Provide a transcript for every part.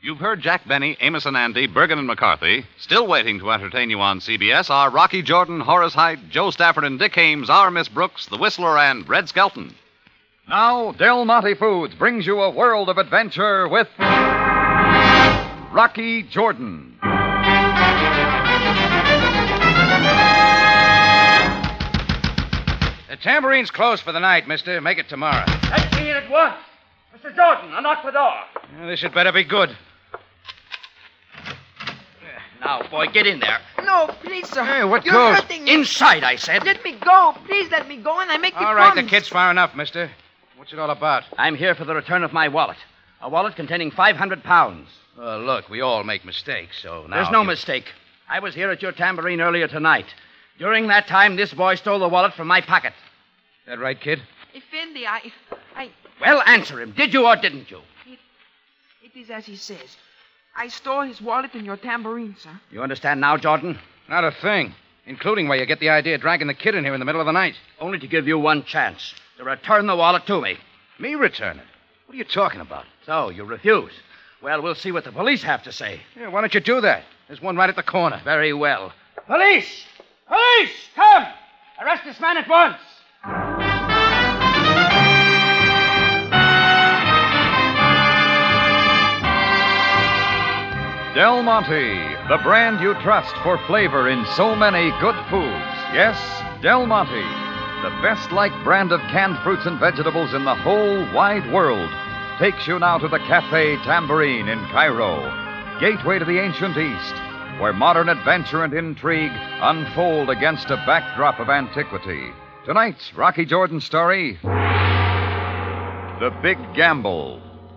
You've heard Jack Benny, Amos and Andy, Bergen and McCarthy. Still waiting to entertain you on CBS are Rocky Jordan, Horace Heidt, Joe Stafford and Dick Ames, our Miss Brooks, The Whistler, and Red Skelton. Now, Del Monte Foods brings you a world of adventure with Rocky Jordan. The tambourine's closed for the night, mister. Make it tomorrow. Let's see it at once. Mr. Jordan, unlock the door. This had better be good. Now, boy, get in there. No, please, sir. Hey, what You're goes? hurting me. Inside, I said. Let me go. Please let me go and I make the All right, promise. the kid's far enough, mister. What's it all about? I'm here for the return of my wallet. A wallet containing 500 pounds. Look, we all make mistakes, so now... There's no mistake. I was here at your tambourine earlier tonight. During that time, this boy stole the wallet from my pocket. That right, kid? Effendi, I... Well, answer him. Did you or didn't you? It is as he says. I stole his wallet in your tambourine, sir. You understand now, Jordan? Not a thing. Including where you get the idea of dragging the kid in here in the middle of the night. Only to give you one chance. To return the wallet to me. Me return it? What are you talking about? So, you refuse. Well, we'll see what the police have to say. Yeah, why don't you do that? There's one right at the corner. Very well. Police! Police! Come! Arrest this man at once! Del Monte, the brand you trust for flavor in so many good foods. Yes, Del Monte, the best-liked brand of canned fruits and vegetables in the whole wide world, takes you now to the Café Tambourine in Cairo, gateway to the ancient East, where modern adventure and intrigue unfold against a backdrop of antiquity. Tonight's Rocky Jordan story, The Big Gamble.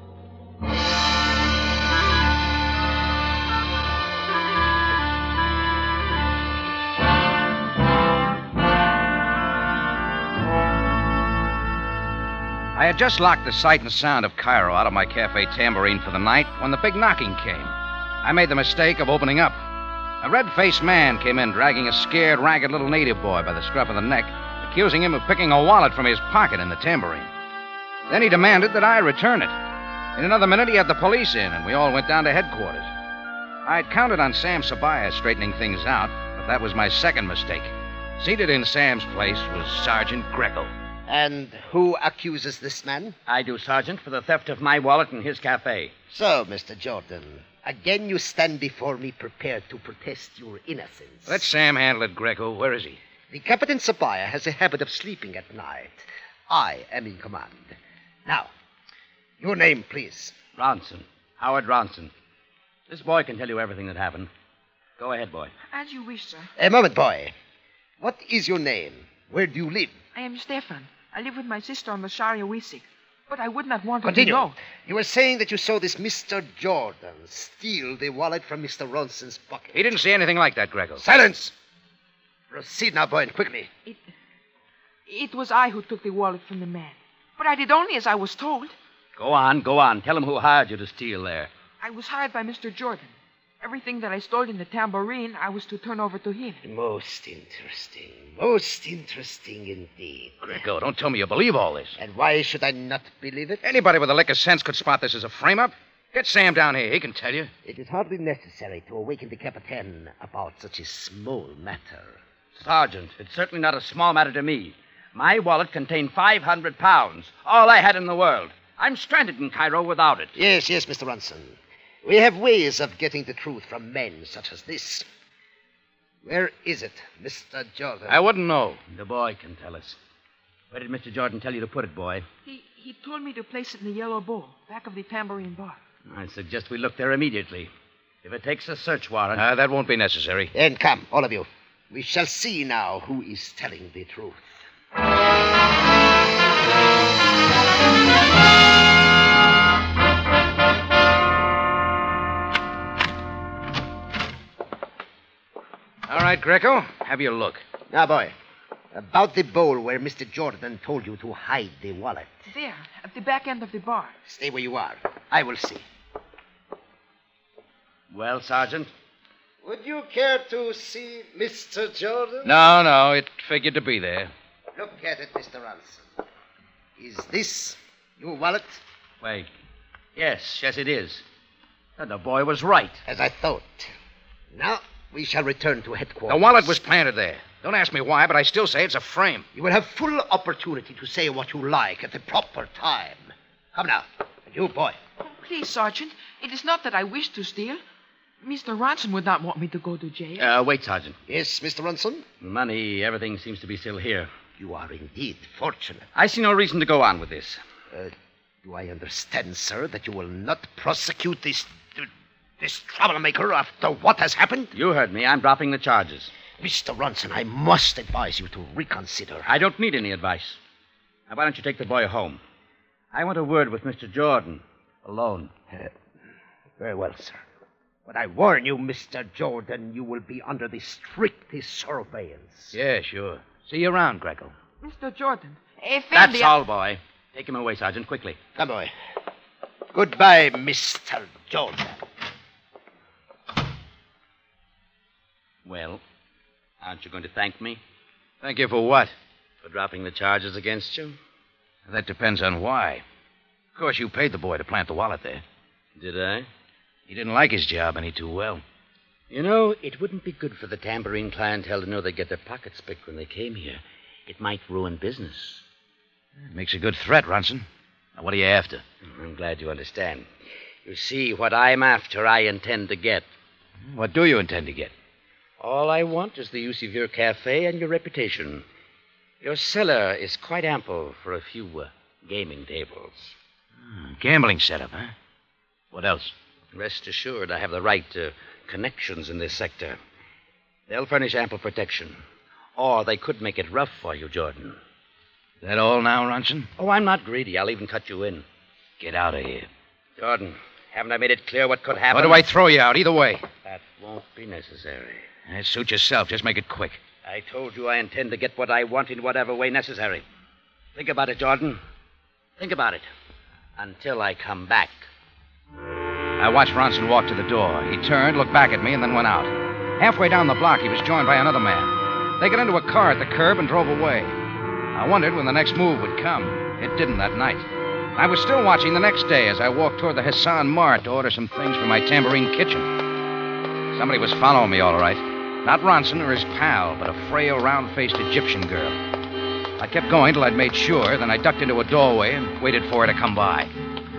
I had just locked the sight and sound of Cairo out of my Cafe Tambourine for the night when the big knocking came. I made the mistake of opening up. A red-faced man came in dragging a scared, ragged little native boy by the scruff of the neck, accusing him of picking a wallet from his pocket in the tambourine. Then he demanded that I return it. In another minute, he had the police in, and we all went down to headquarters. I'd counted on Sam Sabaya straightening things out, but that was my second mistake. Seated in Sam's place was Sergeant Greco. And who accuses this man? I do, Sergeant, for the theft of my wallet in his cafe. So, Mr. Jordan, again you stand before me prepared to protest your innocence. Let Sam handle it, Greco. Where is he? The Captain Sabaya has a habit of sleeping at night. I am in command. Now, your name, please. Ronson. Howard Ronson. This boy can tell you everything that happened. Go ahead, boy. As you wish, sir. A moment, boy. What is your name? Where do you live? I am Stefan. I live with my sister on the Sharia Wisik. But I would not want her Continue. to know. You were saying that you saw this Mr. Jordan steal the wallet from Mr. Ronson's pocket. He didn't see anything like that, Greco. Silence! Proceed now, boy, and quickly. It was I who took the wallet from the man. But I did only as I was told. Go on, go on. Tell him who hired you to steal there. I was hired by Mr. Jordan. Everything that I stole in the tambourine, I was to turn over to him. Most interesting. Most interesting indeed. Greco, don't tell me you believe all this. And why should I not believe it? Anybody with a lick of sense could spot this as a frame-up. Get Sam down here. He can tell you. It is hardly necessary to awaken the Capitan about such a small matter. Sergeant, it's certainly not a small matter to me. My wallet contained 500 pounds, all I had in the world. I'm stranded in Cairo without it. Yes, Mr. Ronson. We have ways of getting the truth from men such as this. Where is it, Mr. Jordan? I wouldn't know. The boy can tell us. Where did Mr. Jordan tell you to put it, boy? He told me to place it in the yellow bowl, back of the tambourine bar. I suggest we look there immediately. If it takes a search warrant... That won't be necessary. Then come, all of you. We shall see now who is telling the truth. All right, Greco, have your look. Now, boy, about the bowl where Mr. Jordan told you to hide the wallet. There, at the back end of the bar. Stay where you are. I will see. Well, Sergeant? Would you care to see Mr. Jordan? No, it figured to be there. Look at it, Mr. Ronson. Is this your wallet? Wait. Yes, it is. And the boy was right. As I thought. Now, we shall return to headquarters. The wallet was planted there. Don't ask me why, but I still say it's a frame. You will have full opportunity to say what you like at the proper time. Come now. And you, boy. Oh, please, Sergeant. It is not that I wish to steal. Mr. Ronson would not want me to go to jail. Wait, Sergeant. Yes, Mr. Ronson? Money, everything seems to be still here. You are indeed fortunate. I see no reason to go on with this. Do I understand, sir, that you will not prosecute this troublemaker after what has happened? You heard me. I'm dropping the charges. Mr. Ronson, I must advise you to reconsider. I don't need any advice. Now, why don't you take the boy home? I want a word with Mr. Jordan. Alone. Very well, sir. But I warn you, Mr. Jordan, you will be under the strictest surveillance. Yeah, sure. See you around, Greco. Mr. Jordan, Effendi... That's all, boy. Take him away, Sergeant, quickly. Come, boy. Goodbye, Mr. Jordan. Well, aren't you going to thank me Thank you for what? for dropping the charges against you? That depends on why. Of course, you paid the boy to plant the wallet there. Did I? He didn't like his job any too well. You know, it wouldn't be good for the Tambourine clientele to know they'd get their pockets picked when they came here. It might ruin business. Makes a good threat, Ronson. Now, what are you after? I'm glad you understand. You see, what I'm after, I intend to get. What do you intend to get? All I want is the use of your cafe and your reputation. Your cellar is quite ample for a few gaming tables. Gambling setup, huh? What else? Rest assured, I have the right connections in this sector. They'll furnish ample protection. Or they could make it rough for you, Jordan. Is that all now, Ronson? Oh, I'm not greedy. I'll even cut you in. Get out of here. Jordan, haven't I made it clear what could happen? Or do I throw you out? Either way. That won't be necessary. Suit yourself. Just make it quick. I told you I intend to get what I want in whatever way necessary. Think about it, Jordan. Think about it. Until I come back. I watched Ronson walk to the door. He turned, looked back at me, and then went out. Halfway down the block, he was joined by another man. They got into a car at the curb and drove away. I wondered when the next move would come. It didn't that night. I was still watching the next day as I walked toward the Hassan Mart to order some things for my Tambourine kitchen. Somebody was following me, all right. Not Ronson or his pal, but a frail, round-faced Egyptian girl. I kept going till I'd made sure, then I ducked into a doorway and waited for her to come by.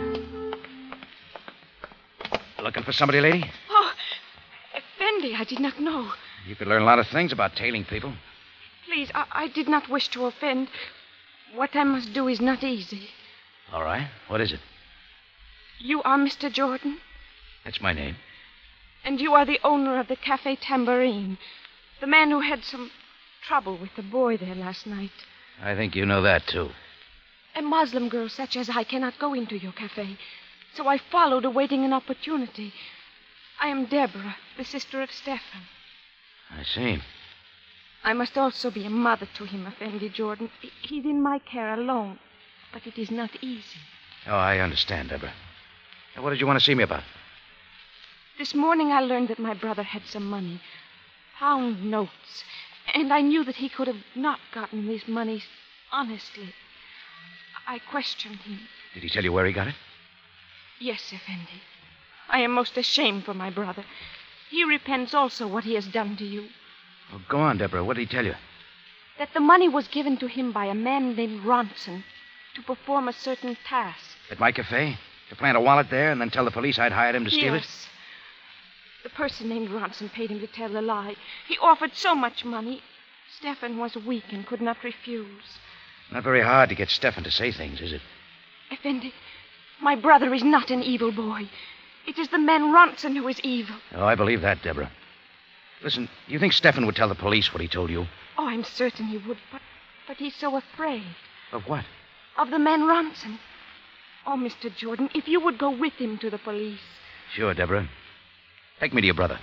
Looking for somebody, lady? Oh, Effendi, I did not know. You could learn a lot of things about tailing people. Please, I did not wish to offend. What I must do is not easy. All right. What is it? You are Mr. Jordan, That's my name. and you are the owner of the Cafe Tambourine. The man who had some trouble with the boy there last night. I think you know that, too. A Muslim girl such as I cannot go into your cafe. So I followed, awaiting an opportunity. I am Deborah, the sister of Stefan. I see. I must also be a mother to him, Effendi Jordan. He's in my care alone, but it is not easy. Oh, I understand, Deborah. Now, what did you want to see me about? This morning I learned that my brother had some money. Pound notes. And I knew that he could have not gotten these monies honestly. I questioned him. Did he tell you where he got it? Yes, Effendi. I am most ashamed for my brother. He repents also what he has done to you. Well, go on, Deborah. What did he tell you? That the money was given to him by a man named Ronson to perform a certain task. At my cafe? To plant a wallet there and then tell the police I'd hired him to steal it? Yes. The person named Ronson paid him to tell the lie. He offered so much money. Stefan was weak and could not refuse. Not very hard to get Stefan to say things, is it? Effendi, my brother is not an evil boy. It is the man Ronson who is evil. Oh, I believe that, Deborah. Listen, do you think Stefan would tell the police what he told you? Oh, I'm certain he would, but he's so afraid. Of what? Of the man Ronson. Oh, Mr. Jordan, if you would go with him to the police. Sure, Deborah. Take me to your brother.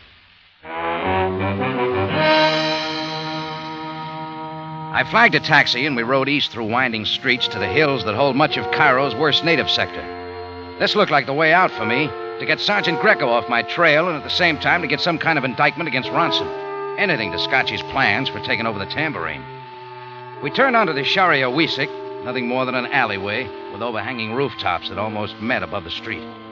I flagged a taxi and we rode east through winding streets to the hills that hold much of Cairo's worst native sector. This looked like the way out for me, to get Sergeant Greco off my trail and at the same time to get some kind of indictment against Ronson. Anything to scotch his plans for taking over the Tambourine. We turned onto the Sharia Wisik, nothing more than an alleyway with overhanging rooftops that almost met above the street.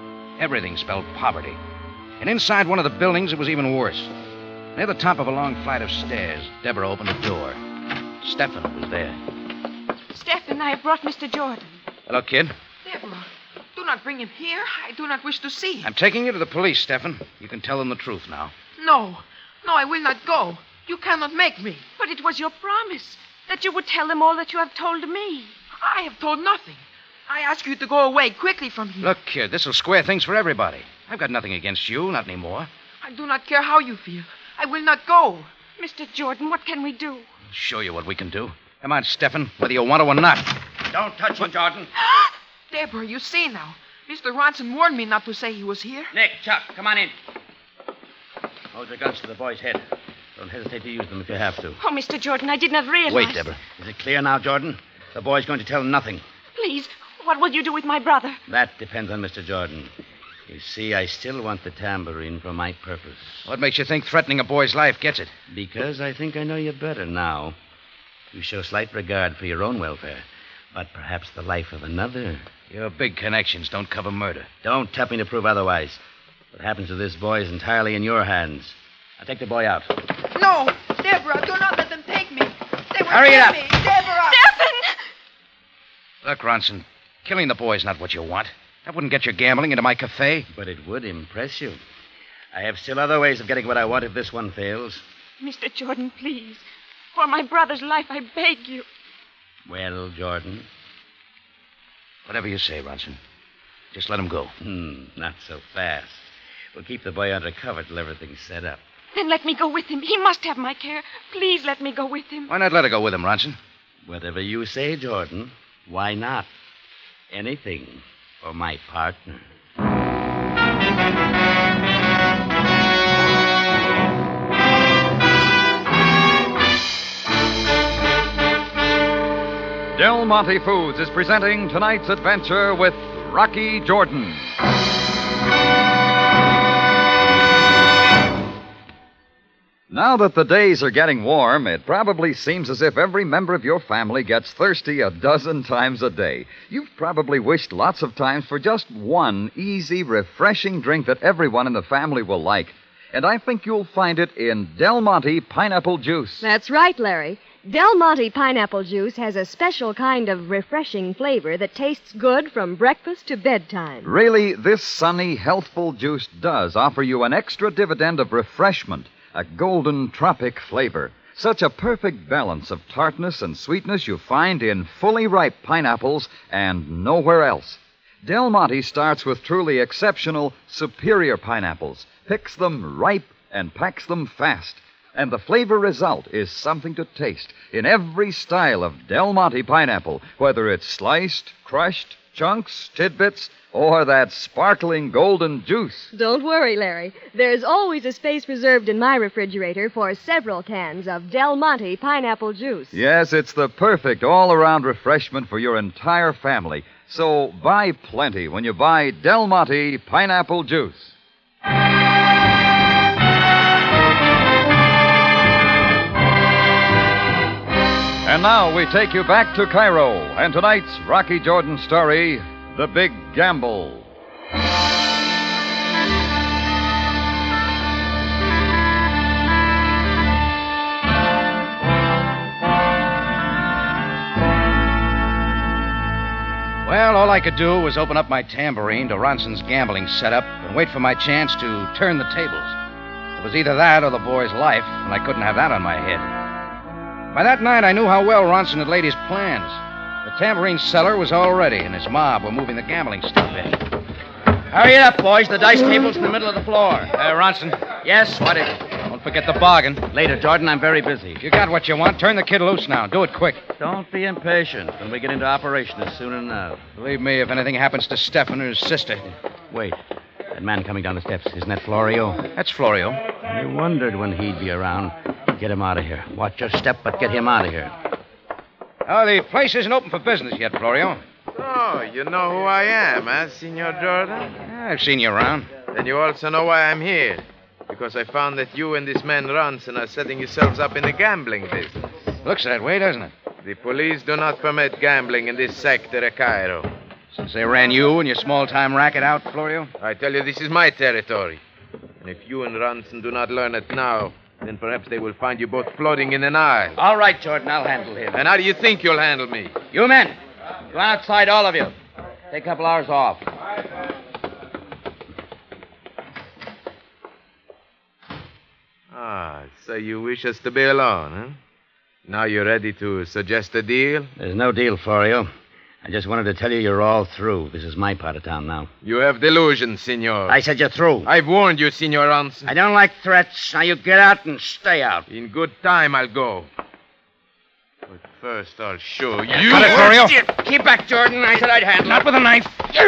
Everything spelled poverty. And inside one of the buildings, it was even worse. Near the top of a long flight of stairs, Deborah opened a door. Stefan was there. Stephen, I have brought Mr. Jordan. Hello, kid. Deborah, do not bring him here. I do not wish to see him. I'm taking you to the police, Stefan. You can tell them the truth now. No, I will not go. You cannot make me. But it was your promise that you would tell them all that you have told me. I have told nothing. I ask you to go away quickly from here. Look, kid, this will square things for everybody. I've got nothing against you, not anymore. I do not care how you feel. I will not go. Mr. Jordan, what can we do? I'll show you what we can do. Come on, Stefan, whether you want to or not. Don't touch him, Jordan. Deborah, you see now. Mr. Ronson warned me not to say he was here. Nick, Chuck, come on in. Hold your guns to the boy's head. Don't hesitate to use them if you have to. Oh, Mr. Jordan, I did not realize. Wait, Deborah. Is it clear now, Jordan? The boy's going to tell nothing. Please, what will you do with my brother? That depends on Mr. Jordan. You see, I still want the tambourine for my purpose. What makes you think threatening a boy's life gets it? Because I think I know you better now. You show slight regard for your own welfare, but perhaps the life of another. Your big connections don't cover murder. Don't tempt me to prove otherwise. What happens to this boy is entirely in your hands. I'll take the boy out. No, Deborah, do not let them take me. They will Hurry it kill up. me. Deborah! Stephen! Look, Ronson, killing the boy's not what you want. That wouldn't get you gambling into my cafe. But it would impress you. I have still other ways of getting what I want if this one fails. Mr. Jordan, please. For my brother's life, I beg you. Well, Jordan? Whatever you say, Ronson. Just let him go. Not so fast. We'll keep the boy under cover till everything's set up. Then let me go with him. He must have my care. Please let me go with him. Why not let her go with him, Ronson? Whatever you say, Jordan. Why not? Anything for my partner. Del Monte Foods is presenting tonight's adventure with Rocky Jordan. Now that the days are getting warm, it probably seems as if every member of your family gets thirsty a dozen times a day. You've probably wished lots of times for just one easy, refreshing drink that everyone in the family will like. And I think you'll find it in Del Monte Pineapple Juice. That's right, Larry. Del Monte Pineapple Juice has a special kind of refreshing flavor that tastes good from breakfast to bedtime. Really, this sunny, healthful juice does offer you an extra dividend of refreshment, a golden tropic flavor. Such a perfect balance of tartness and sweetness you find in fully ripe pineapples and nowhere else. Del Monte starts with truly exceptional, superior pineapples, picks them ripe, and packs them fast. And the flavor result is something to taste in every style of Del Monte pineapple, whether it's sliced, crushed, chunks, tidbits, or that sparkling golden juice. Don't worry, Larry. There's always a space reserved in my refrigerator for several cans of Del Monte Pineapple Juice. Yes, it's the perfect all-around refreshment for your entire family. So buy plenty when you buy Del Monte Pineapple Juice. And now we take you back to Cairo and tonight's Rocky Jordan story, The Big Gamble. Well, all I could do was open up my tambourine to Ronson's gambling setup and wait for my chance to turn the tables. It was either that or the boy's life, and I couldn't have that on my head. By that night, I knew how well Ronson had laid his plans. The tambourine seller was all ready, and his mob were moving the gambling stuff in. Hurry it up, boys. The dice table's in the middle of the floor. Ronson. Yes, what is it? Don't forget the bargain. Later, Jordan. I'm very busy. If you got what you want, turn the kid loose now. Do it quick. Don't be impatient. When we get into operation, it's soon enough. Believe me, if anything happens to Stefan or his sister. Wait. That man coming down the steps, isn't that Florio? That's Florio. I wondered when he'd be around. Get him out of here. Watch your step, but get him out of here. Oh, the place isn't open for business yet, Florio. Oh, you know who I am, eh, Senor Jordan? I've seen you around. Then you also know why I'm here. Because I found that you and this man Ronson are setting yourselves up in the gambling business. Looks that way, doesn't it? The police do not permit gambling in this sector of Cairo. Since they ran you and your small-time racket out, Florio? I tell you, this is my territory. And if you and Ronson do not learn it now, then perhaps they will find you both floating in an aisle. All right, Jordan, I'll handle him. And how do you think you'll handle me? You men, go outside, all of you. Take a couple hours off. Ah, so you wish us to be alone, huh? Now you're ready to suggest a deal? There's no deal, Florio. I just wanted to tell you you're all through. This is my part of town now. You have delusions, senor. I said you're through. I've warned you, Senor Ronson. I don't like threats. Now you get out and stay out. In good time, I'll go. But first, I'll show you. Cut it, Florio. Keep back, Jordan. I said I'd handle Not it. with a knife.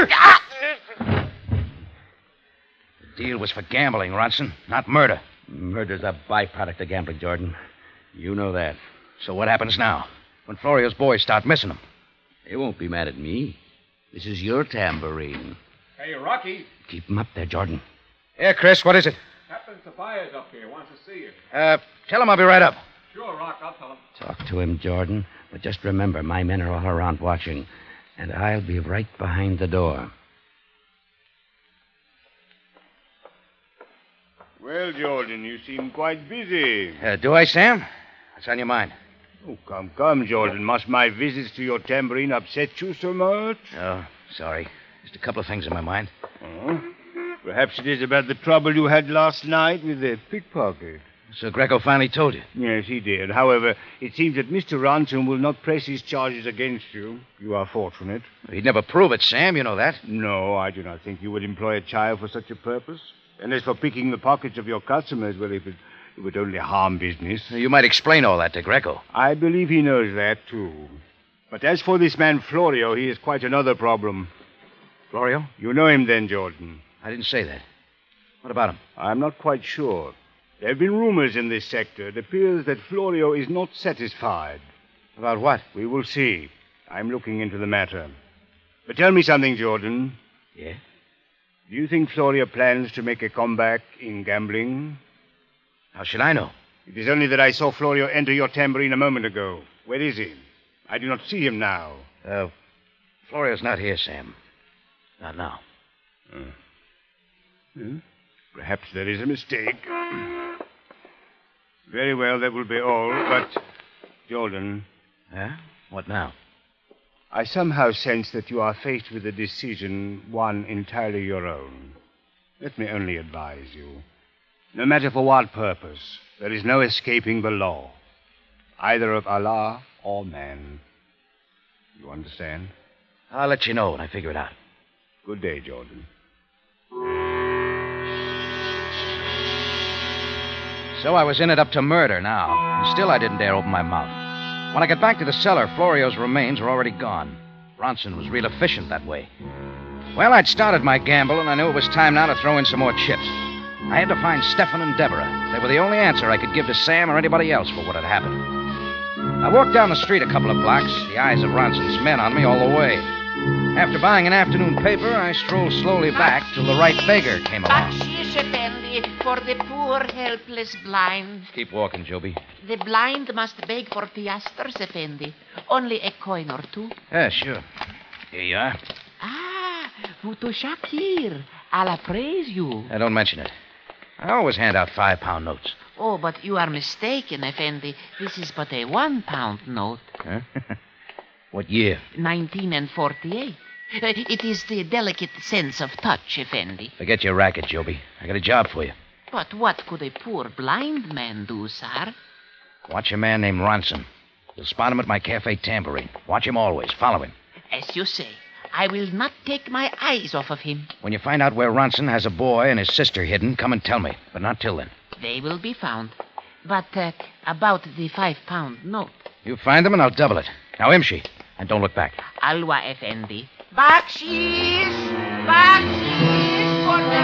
The deal was for gambling, Ronson, not murder. Murder's a byproduct of gambling, Jordan. You know that. So what happens now? When Florio's boys start missing him? They won't be mad at me. This is your tambourine. Hey, Rocky. Keep him up there, Jordan. Yeah, Chris, what is it? Captain Sophia's up here. Wants to see you. Tell him I'll be right up. Sure, Rock. I'll tell him. Talk to him, Jordan. But just remember, my men are all around watching. And I'll be right behind the door. Well, Jordan, you seem quite busy. Do I, Sam? What's on your mind? Oh, come, Jordan. Must my visits to your tambourine upset you so much? Oh, sorry. Just a couple of things in my mind. Oh? Perhaps it is about the trouble you had last night with the pickpocket. So Greco finally told you? Yes, he did. However, it seems that Mr. Ransom will not press his charges against you. You are fortunate. He'd never prove it, Sam. You know that. No, I do not think you would employ a child for such a purpose. And as for picking the pockets of your customers, well, if it would only harm business. You might explain all that to Greco. I believe he knows that, too. But as for this man Florio, he is quite another problem. Florio? You know him then, Jordan. I didn't say that. What about him? I'm not quite sure. There have been rumors in this sector. It appears that Florio is not satisfied. About what? We will see. I'm looking into the matter. But tell me something, Jordan. Yeah? Do you think Florio plans to make a comeback in gambling? How should I know? It is only that I saw Florio enter your tambourine a moment ago. Where is he? I do not see him now. Florio's not here, Sam. Not now. Perhaps there is a mistake. Very well, that will be all. But, Jordan. Yeah? What now? I somehow sense that you are faced with a decision, one entirely your own. Let me only advise you. No matter for what purpose, there is no escaping the law, either of Allah or man. You understand? I'll let you know when I figure it out. Good day, Jordan. So I was in it up to murder now, and still I didn't dare open my mouth. When I got back to the cellar, Florio's remains were already gone. Ronson was real efficient that way. Well, I'd started my gamble, and I knew it was time now to throw in some more chips. I had to find Stefan and Deborah. They were the only answer I could give to Sam or anybody else for what had happened. I walked down the street a couple of blocks, the eyes of Ronson's men on me all the way. After buying an afternoon paper, I strolled slowly back till the right beggar came along. Bakshish, Effendi, for the poor, helpless blind. Keep walking, Joby. The blind must beg for piastres, Effendi. Only a coin or two. Yeah, sure. Here you are. Ah, Futu Shakir. Allah praise you. Don't mention it. I always hand out 5-pound notes. Oh, but you are mistaken, Effendi. This is but a 1-pound note. Huh? What year? 1948. It is the delicate sense of touch, Effendi. Forget your racket, Joby. I got a job for you. But what could a poor blind man do, sir? Watch a man named Ronson. You'll spot him at my cafe tambourine. Watch him always. Follow him. As you say, I will not take my eyes off of him. When you find out where Ronson has a boy and his sister hidden, come and tell me. But not till then. They will be found. But about the 5-pound note. You find them and I'll double it. Now, Imshi. And don't look back. Alwa, Effendi. Bakshish! Bakshish for the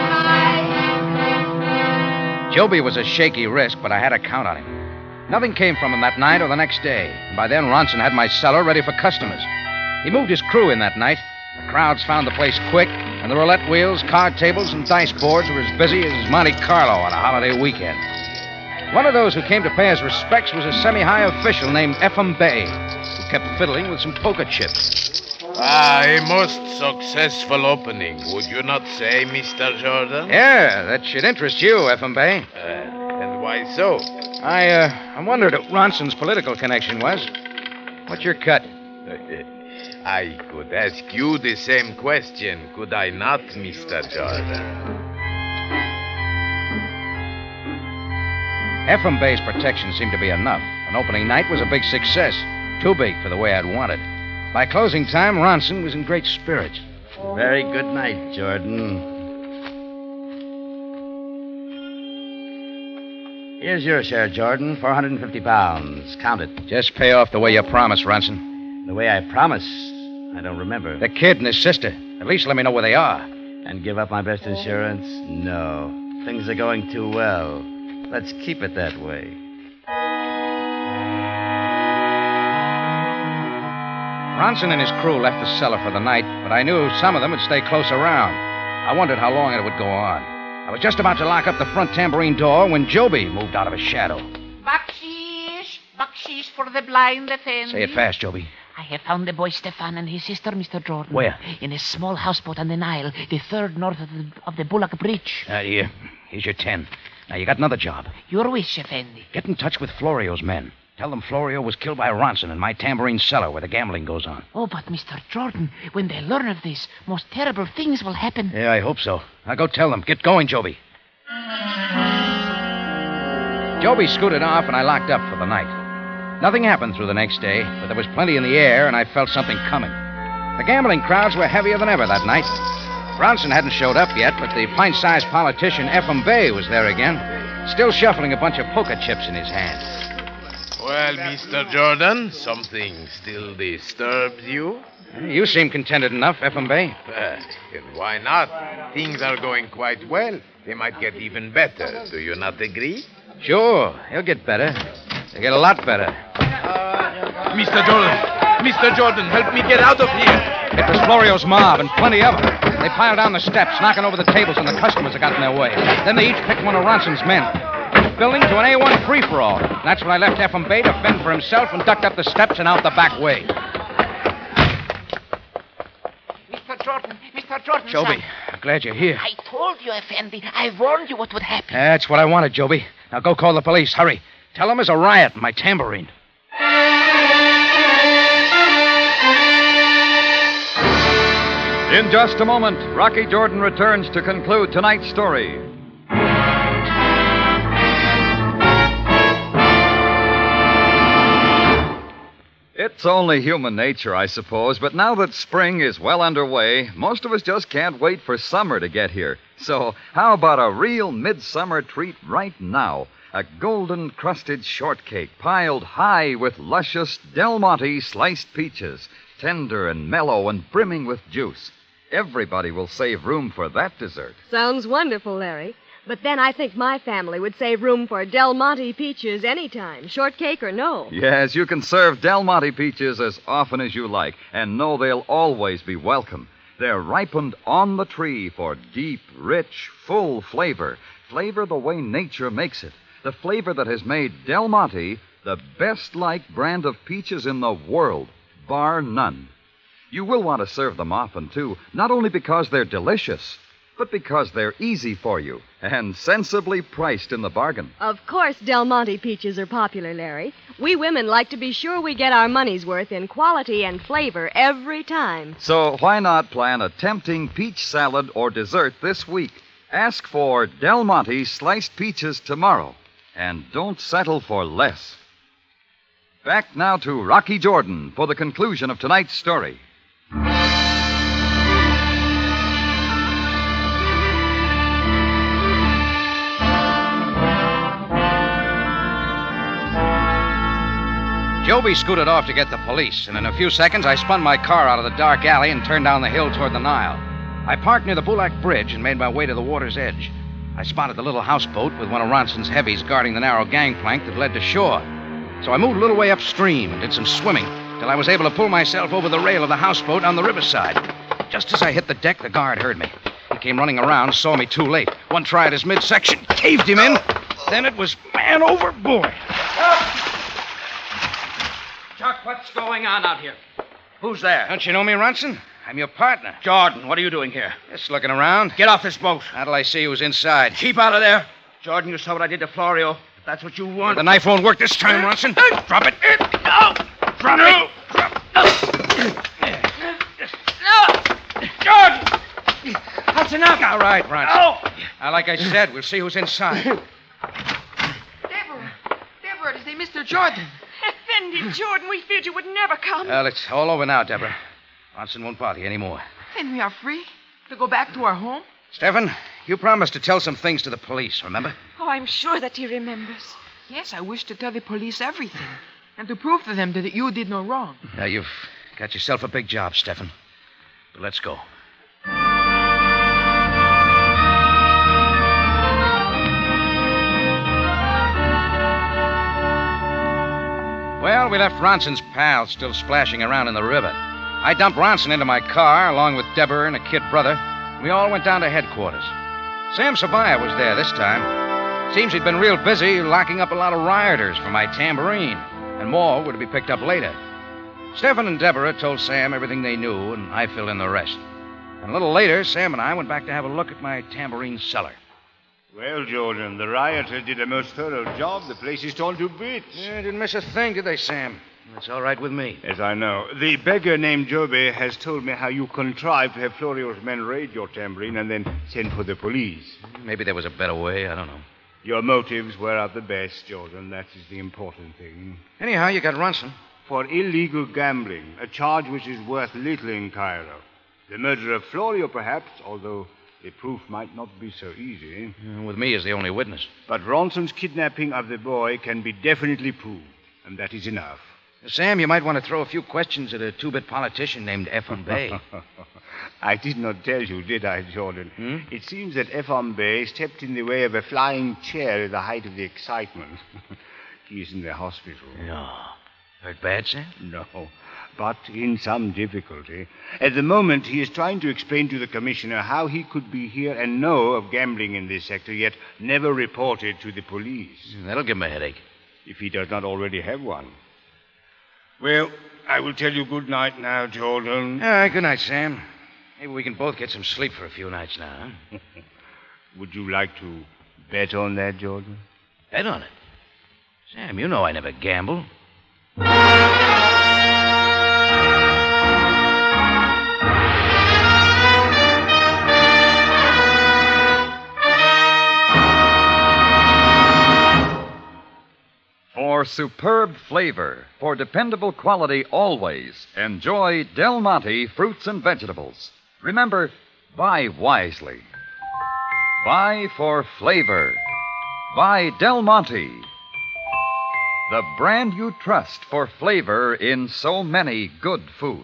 night! Joby was a shaky risk, but I had to count on him. Nothing came from him that night or the next day. And by then, Ronson had my cellar ready for customers. He moved his crew in that night. The crowds found the place quick, and the roulette wheels, card tables, and dice boards were as busy as Monte Carlo on a holiday weekend. One of those who came to pay his respects was a semi-high official named Ephraim Bey, who kept fiddling with some poker chips. A most successful opening, would you not say, Mr. Jordan? Yeah, that should interest you, F.M.B. And why so? I wondered what Ronson's political connection was. What's your cut? I could ask you the same question, could I not, Mr. Jordan? F.M.B.'s protection seemed to be enough. An opening night was a big success. Too big for the way I'd wanted. By closing time, Ronson was in great spirits. Very good night, Jordan. Here's your share, Jordan. 450 pounds. Count it. Just pay off the way you promised, Ronson. The way I promised? I don't remember. The kid and his sister. At least let me know where they are. And give up my best insurance? No. Things are going too well. Let's keep it that way. Ronson and his crew left the cellar for the night, but I knew some of them would stay close around. I wondered how long it would go on. I was just about to lock up the front tambourine door when Joby moved out of his shadow. Bakshish for the blind Effendi. Say it fast, Joby. I have found the boy Stefan and his sister, Mr. Jordan. Where? In a small houseboat on the Nile, the third north of the Bullock Bridge. Here. Here's your 10. Now, you got another job. Your wish, Effendi. Get in touch with Florio's men. Tell them Florio was killed by Ronson in my tambourine cellar where the gambling goes on. Oh, but Mr. Jordan, when they learn of this, most terrible things will happen. Yeah, I hope so. Now go tell them. Get going, Joby. Joby scooted off, and I locked up for the night. Nothing happened through the next day, but there was plenty in the air, and I felt something coming. The gambling crowds were heavier than ever that night. Ronson hadn't showed up yet, but the pint-sized politician F.M.B. was there again, still shuffling a bunch of poker chips in his hand. Well, Mr. Jordan, something still disturbs you? You seem contented enough, F.M.B. And why not? Things are going quite well. They might get even better. Do you not agree? Sure, he'll get better. They'll get a lot better. Mr. Jordan, help me get out of here. It was Florio's mob, and plenty of them. They piled down the steps, knocking over the tables and the customers that got in their way. Then they each picked one of Ronson's men. Building to an A1 free-for-all. That's when I left F.M.B. to fend for himself and ducked up the steps and out the back way. Mr. Jordan, Joby, son. I'm glad you're here. I told you, Effendi. I warned you what would happen. That's what I wanted, Joby. Now go call the police. Hurry. Tell them there's a riot in my tambourine. In just a moment, Rocky Jordan returns to conclude tonight's story. It's only human nature, I suppose, but now that spring is well underway, most of us just can't wait for summer to get here. So, how about a real midsummer treat right now? A golden-crusted shortcake piled high with luscious Del Monte sliced peaches, tender and mellow and brimming with juice. Everybody will save room for that dessert. Sounds wonderful, Larry. But then I think my family would save room for Del Monte peaches anytime, shortcake or no. Yes, you can serve Del Monte peaches as often as you like, and know they'll always be welcome. They're ripened on the tree for deep, rich, full flavor. Flavor the way nature makes it. The flavor that has made Del Monte the best-liked brand of peaches in the world, bar none. You will want to serve them often, too, not only because they're delicious, but because they're easy for you and sensibly priced in the bargain. Of course Del Monte peaches are popular, Larry. We women like to be sure we get our money's worth in quality and flavor every time. So why not plan a tempting peach salad or dessert this week? Ask for Del Monte sliced peaches tomorrow, and don't settle for less. Back now to Rocky Jordan for the conclusion of tonight's story. Joby scooted off to get the police, and in a few seconds I spun my car out of the dark alley and turned down the hill toward the Nile. I parked near the Bullock Bridge and made my way to the water's edge. I spotted the little houseboat with one of Ronson's heavies guarding the narrow gangplank that led to shore. So I moved a little way upstream and did some swimming till I was able to pull myself over the rail of the houseboat on the riverside. Just as I hit the deck, the guard heard me. He came running around, saw me too late. One try at his midsection, caved him in. Then it was man overboard. Chuck, what's going on out here? Who's there? Don't you know me, Ronson? I'm your partner. Jordan, what are you doing here? Just looking around. Get off this boat. How till I see who's inside? Keep out of there. Jordan, you saw what I did to Florio. If that's what you want. The knife won't work this time, Ronson. Drop it. No! Drop it. No! Jordan! That's enough. All right, Ronson. No! Now, like I said, we'll see who's inside. Deborah, is they Mr. Jordan? Effendi, Jordan, we feared you would never come. Well, it's all over now, Deborah. Ronson won't bother you anymore. Then we are free to go back to our home? Stefan, you promised to tell some things to the police, remember? Oh, I'm sure that he remembers. Yes, I wish to tell the police everything. And to prove to them that you did no wrong. Now, you've got yourself a big job, Stefan. But let's go. Well, we left Ronson's pal still splashing around in the river. I dumped Ronson into my car, along with Deborah and a kid brother. We all went down to headquarters. Sam Sabaya was there this time. Seems he'd been real busy locking up a lot of rioters for my tambourine, and more were to be picked up later. Stefan and Deborah told Sam everything they knew, and I filled in the rest. And a little later, Sam and I went back to have a look at my tambourine cellar. Well, Jordan, the rioters did a most thorough job. The place is torn to bits. Yeah, didn't miss a thing, did they, Sam? That's all right with me. Yes, I know. The beggar named Joby has told me how you contrived to have Florio's men raid your tambourine and then send for the police. Maybe there was a better way. I don't know. Your motives were at the best, Jordan. That is the important thing. Anyhow, you got Ronson. For illegal gambling, a charge which is worth little in Cairo. The murder of Florio, perhaps, although the proof might not be so easy. With me as the only witness. But Ronson's kidnapping of the boy can be definitely proved, and that is enough. Sam, you might want to throw a few questions at a two-bit politician named Ephraim Bey. I did not tell you, did I, Jordan? It seems that Ephraim Bey stepped in the way of a flying chair at the height of the excitement. He is in the hospital. No. Hurt bad, Sam? No, but in some difficulty. At the moment, he is trying to explain to the commissioner how he could be here and know of gambling in this sector, yet never report it to the police. That'll give him a headache. If he does not already have one. Well, I will tell you good night now, Jordan. All right, good night, Sam. Maybe we can both get some sleep for a few nights now, huh? Would you like to bet on that, Jordan? Bet on it? Sam, you know I never gamble. For superb flavor, for dependable quality always, enjoy Del Monte fruits and vegetables. Remember, buy wisely. Buy for flavor. Buy Del Monte, the brand you trust for flavor in so many good foods.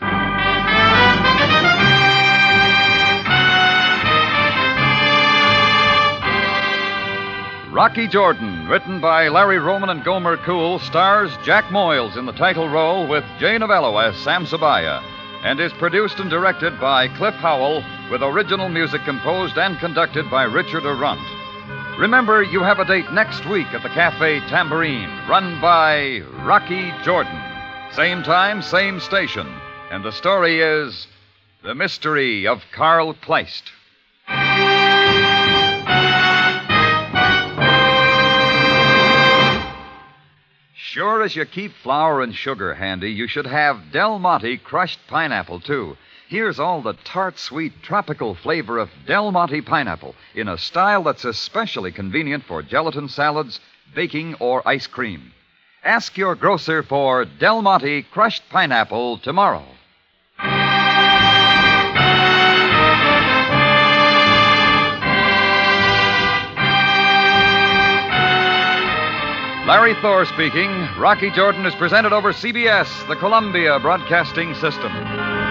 Rocky Jordan, written by Larry Roman and Gomer Cool, stars Jack Moyles in the title role with Jay Novello as Sam Sabaya, and is produced and directed by Cliff Howell, with original music composed and conducted by Richard Arrunt. Remember, you have a date next week at the Cafe Tambourine, run by Rocky Jordan. Same time, same station. And the story is The Mystery of Carl Kleist. Sure as you keep flour and sugar handy, you should have Del Monte crushed pineapple, too. Here's all the tart, sweet, tropical flavor of Del Monte pineapple in a style that's especially convenient for gelatin salads, baking, or ice cream. Ask your grocer for Del Monte crushed pineapple tomorrow. Larry Thor speaking. Rocky Jordan is presented over CBS, the Columbia Broadcasting System.